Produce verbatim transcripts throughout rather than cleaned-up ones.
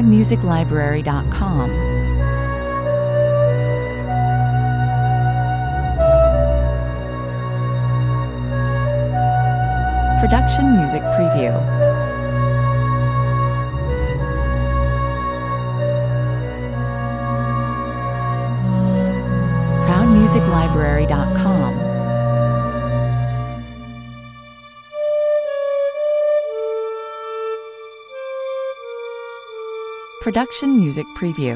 proud music library dot com. Production Music Preview. proud music library dot com. Production Music Preview.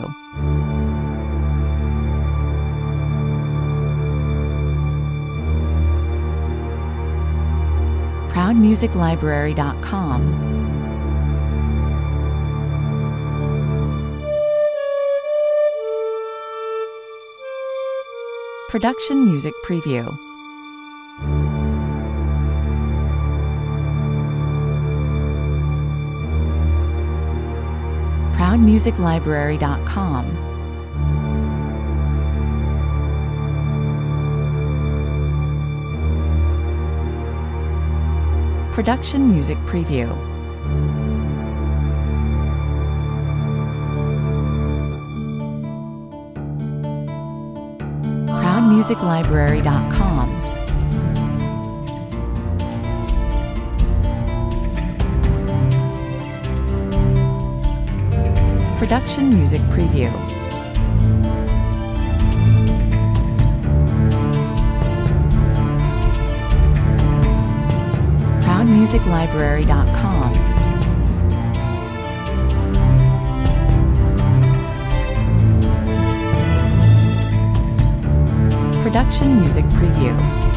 proud music library dot com. Production Music Preview. proud music library dot com. Production Music Preview. proud music library dot com. Production Music Preview. proud music library dot com. Production Music Preview.